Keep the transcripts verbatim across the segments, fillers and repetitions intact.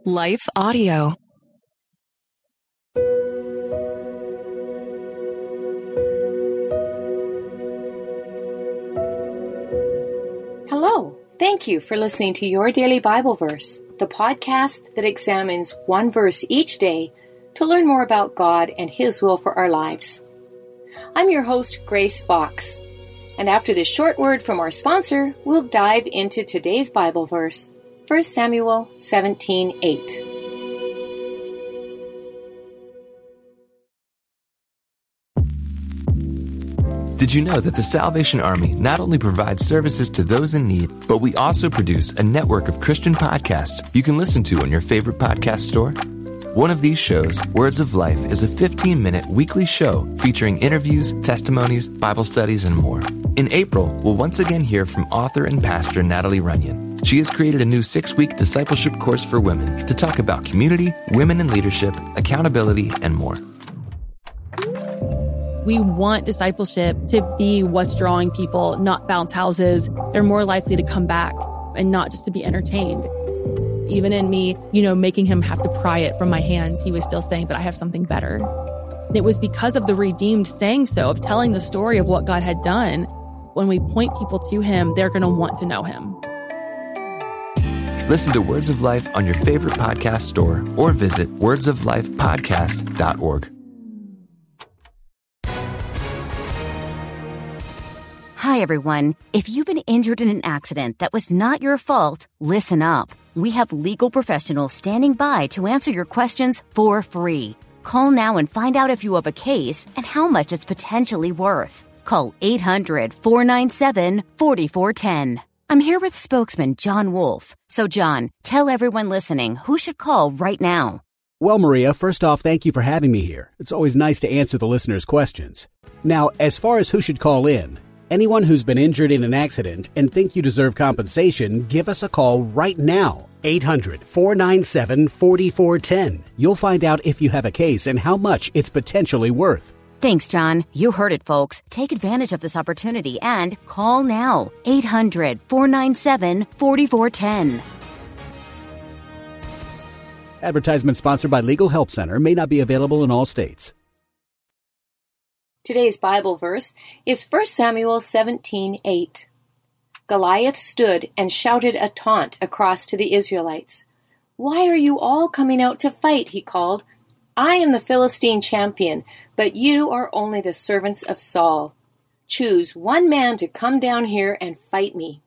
Life Audio. Hello. Thank you for listening to Your Daily Bible Verse, the podcast that examines one verse each day to learn more about God and His will for our lives. I'm your host, Grace Fox, and after this short word from our sponsor, we'll dive into today's Bible verse, First Samuel seventeen eight. Did you know that the Salvation Army not only provides services to those in need, but we also produce a network of Christian podcasts you can listen to on your favorite podcast store? One of these shows, Words of Life, is a fifteen-minute weekly show featuring interviews, testimonies, Bible studies, and more. In April, we'll once again hear from author and pastor Natalie Runyon. She has created a new six-week discipleship course for women to talk about community, women in leadership, accountability, and more. We want discipleship to be what's drawing people, not bounce houses. They're more likely to come back and not just to be entertained. Even in me, you know, making him have to pry it from my hands, he was still saying, but I have something better. And it was because of the redeemed saying so, of telling the story of what God had done. When we point people to him, they're going to want to know him. Listen to Words of Life on your favorite podcast store or visit words of life podcast dot org. Hi, everyone. If you've been injured in an accident that was not your fault, listen up. We have legal professionals standing by to answer your questions for free. Call now and find out if you have a case and how much it's potentially worth. Call eight hundred, four nine seven, four four one zero. I'm here with spokesman John Wolf. So, John, tell everyone listening who should call right now. Well, Maria, first off, thank you for having me here. It's always nice to answer the listeners' questions. Now, as far as who should call in, anyone who's been injured in an accident and think you deserve compensation, give us a call right now. eight hundred, four nine seven, four four one zero. You'll find out if you have a case and how much it's potentially worth. Thanks, John. You heard it, folks. Take advantage of this opportunity and call now. eight hundred, four nine seven, four four one zero. Advertisement sponsored by Legal Help Center, may not be available in all states. Today's Bible verse is First Samuel seventeen eight. Goliath stood and shouted a taunt across to the Israelites. "Why are you all coming out to fight?" he called. "I am the Philistine champion, but you are only the servants of Saul. Choose one man to come down here and fight me."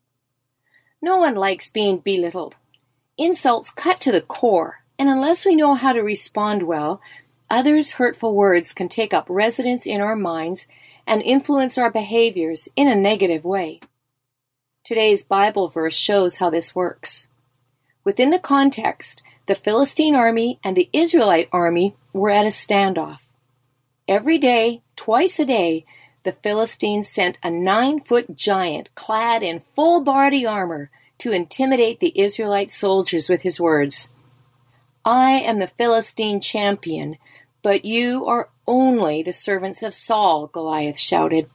No one likes being belittled. Insults cut to the core, and unless we know how to respond well, others' hurtful words can take up residence in our minds and influence our behaviors in a negative way. Today's Bible verse shows how this works. Within the context, the Philistine army and the Israelite army were at a standoff. Every day, twice a day, the Philistines sent a nine-foot giant clad in full body armor to intimidate the Israelite soldiers with his words. "I am the Philistine champion, but you are only the servants of Saul," Goliath shouted.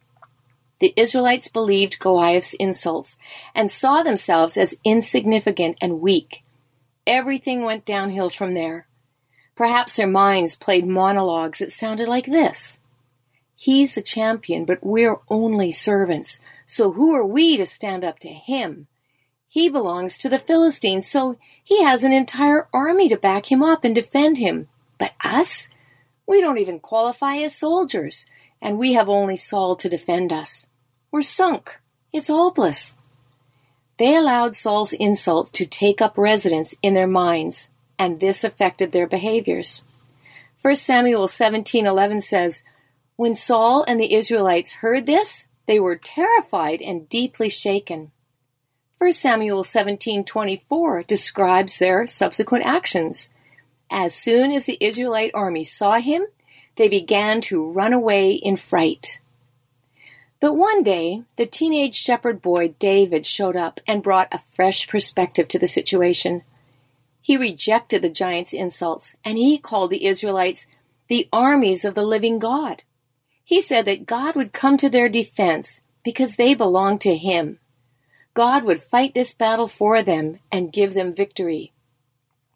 The Israelites believed Goliath's insults and saw themselves as insignificant and weak. Everything went downhill from there. Perhaps their minds played monologues that sounded like this. "He's the champion, but we're only servants, so who are we to stand up to him? He belongs to the Philistines, so he has an entire army to back him up and defend him. But us? We don't even qualify as soldiers, and we have only Saul to defend us. We're sunk. It's hopeless." They allowed Saul's insults to take up residence in their minds, and this affected their behaviors. First Samuel seventeen eleven says, "When Saul and the Israelites heard this, they were terrified and deeply shaken." First Samuel seventeen twenty-four describes their subsequent actions. As soon as the Israelite army saw him, they began to run away in fright. But one day, the teenage shepherd boy David showed up and brought a fresh perspective to the situation. He rejected the giant's insults, and he called the Israelites the armies of the living God. He said that God would come to their defense because they belonged to him. God would fight this battle for them and give them victory.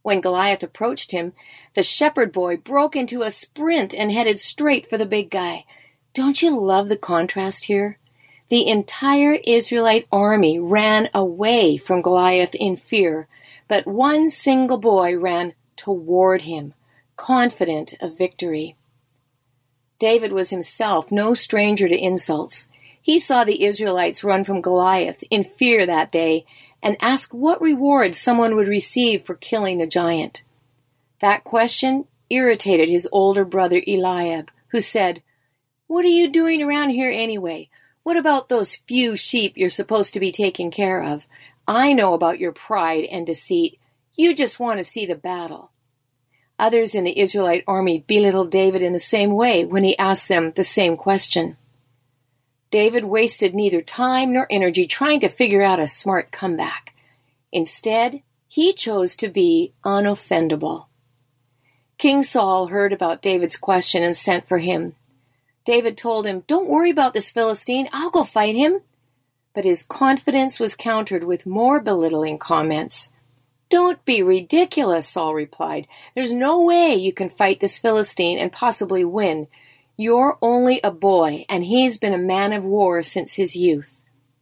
When Goliath approached him, the shepherd boy broke into a sprint and headed straight for the big guy. Don't you love the contrast here? The entire Israelite army ran away from Goliath in fear, but one single boy ran toward him, confident of victory. David was himself no stranger to insults. He saw the Israelites run from Goliath in fear that day and asked what reward someone would receive for killing the giant. That question irritated his older brother Eliab, who said, "What are you doing around here anyway? What about those few sheep you're supposed to be taking care of? I know about your pride and deceit. You just want to see the battle." Others in the Israelite army belittled David in the same way when he asked them the same question. David wasted neither time nor energy trying to figure out a smart comeback. Instead, he chose to be unoffendable. King Saul heard about David's question and sent for him. David told him, "Don't worry about this Philistine. I'll go fight him." But his confidence was countered with more belittling comments. "Don't be ridiculous," Saul replied. "There's no way you can fight this Philistine and possibly win. You're only a boy, and he's been a man of war since his youth."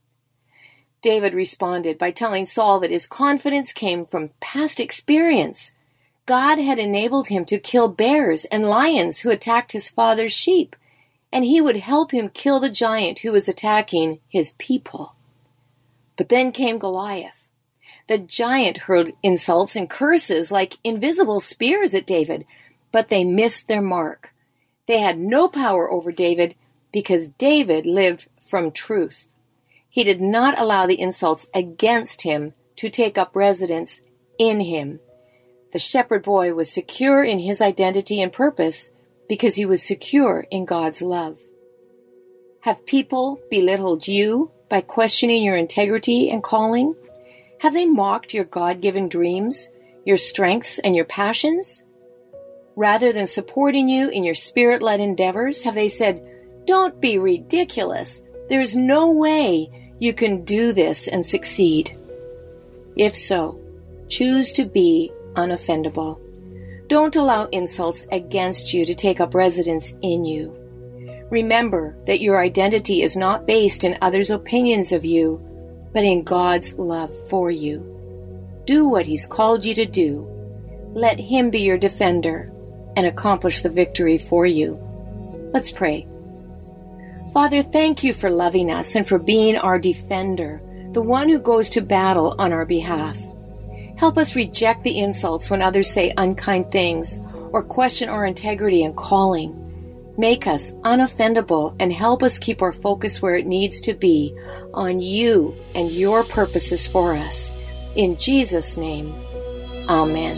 David responded by telling Saul that his confidence came from past experience. God had enabled him to kill bears and lions who attacked his father's sheep, and he would help him kill the giant who was attacking his people. But then came Goliath. The giant hurled insults and curses like invisible spears at David, but they missed their mark. They had no power over David because David lived from truth. He did not allow the insults against him to take up residence in him. The shepherd boy was secure in his identity and purpose because he was secure in God's love. Have people belittled you by questioning your integrity and calling? Have they mocked your God-given dreams, your strengths, and your passions? Rather than supporting you in your spirit-led endeavors, have they said, "Don't be ridiculous. There's no way you can do this and succeed"? If so, choose to be unoffendable. Don't allow insults against you to take up residence in you. Remember that your identity is not based in others' opinions of you, but in God's love for you. Do what He's called you to do. Let Him be your defender and accomplish the victory for you. Let's pray. Father, thank you for loving us and for being our defender, the one who goes to battle on our behalf. Help us reject the insults when others say unkind things or question our integrity and calling. Make us unoffendable and help us keep our focus where it needs to be, on you and your purposes for us. In Jesus' name, Amen.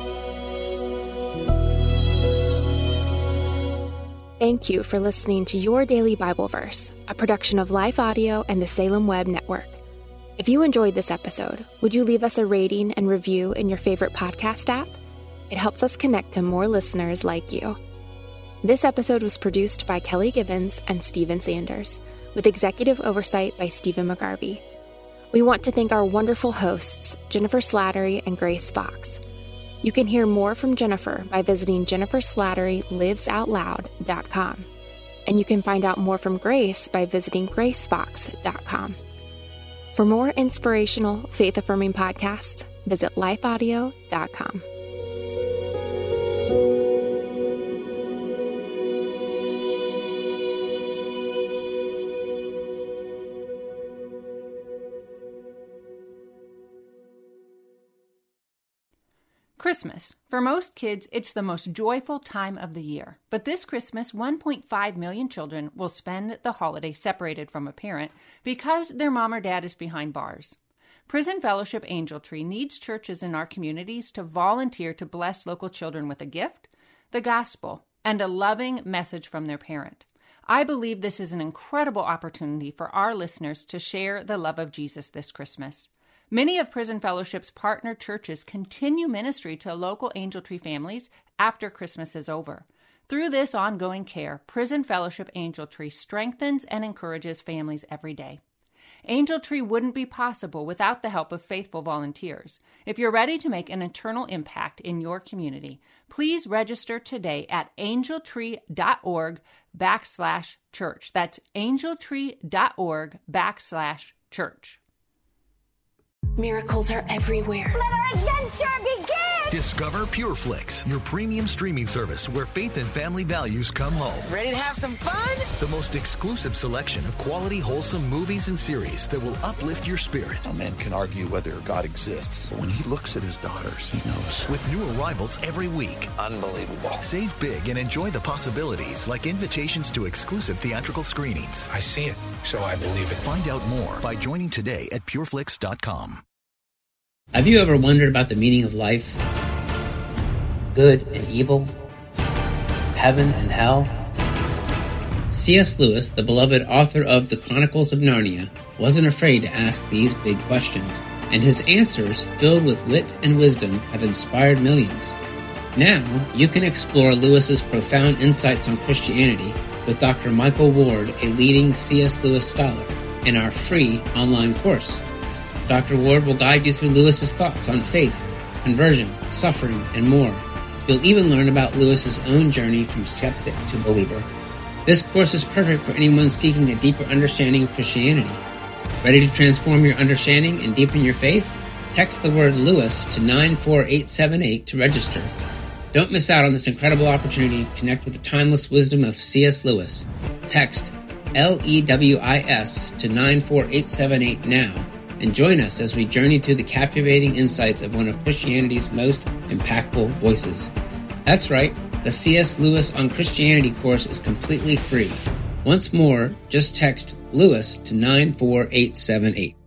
Thank you for listening to Your Daily Bible Verse, a production of Life Audio and the Salem Web Network. If you enjoyed this episode, would you leave us a rating and review in your favorite podcast app? It helps us connect to more listeners like you. This episode was produced by Kelly Gibbons and Stephen Sanders, with executive oversight by Stephen McGarvey. We want to thank our wonderful hosts, Jennifer Slattery and Grace Fox. You can hear more from Jennifer by visiting jennifer slattery lives out loud dot com. And you can find out more from Grace by visiting grace fox dot com. For more inspirational, faith-affirming podcasts, visit life audio dot com. Christmas. For most kids, it's the most joyful time of the year. But this Christmas, one point five million children will spend the holiday separated from a parent because their mom or dad is behind bars. Prison Fellowship Angel Tree needs churches in our communities to volunteer to bless local children with a gift, the gospel, and a loving message from their parent. I believe this is an incredible opportunity for our listeners to share the love of Jesus this Christmas. Many of Prison Fellowship's partner churches continue ministry to local Angel Tree families after Christmas is over. Through this ongoing care, Prison Fellowship Angel Tree strengthens and encourages families every day. Angel Tree wouldn't be possible without the help of faithful volunteers. If you're ready to make an eternal impact in your community, please register today at angeltree.org backslash church. That's angeltree.org backslash church. Miracles are everywhere. Let our adventure begin! Discover PureFlix, your premium streaming service where faith and family values come home. Ready to have some fun? The most exclusive selection of quality, wholesome movies and series that will uplift your spirit. A man can argue whether God exists, but when he looks at his daughters, he knows. With new arrivals every week. Unbelievable. Save big and enjoy the possibilities, like invitations to exclusive theatrical screenings. I see it, so I believe it. Find out more by joining today at pureflix dot com. Have you ever wondered about the meaning of life? Good and evil? Heaven and hell? C S Lewis, the beloved author of The Chronicles of Narnia, wasn't afraid to ask these big questions, and his answers, filled with wit and wisdom, have inspired millions. Now, you can explore Lewis's profound insights on Christianity with Doctor Michael Ward, a leading C S Lewis scholar, in our free online course. Doctor Ward will guide you through Lewis's thoughts on faith, conversion, suffering, and more. You'll even learn about Lewis's own journey from skeptic to believer. This course is perfect for anyone seeking a deeper understanding of Christianity. Ready to transform your understanding and deepen your faith? Text the word Lewis to nine four eight seven eight to register. Don't miss out on this incredible opportunity to connect with the timeless wisdom of C S Lewis. Text L E W I S to nine four eight seven eight now and join us as we journey through the captivating insights of one of Christianity's most impactful voices. That's right, the C S Lewis on Christianity course is completely free. Once more, just text Lewis to nine four eight seven eight.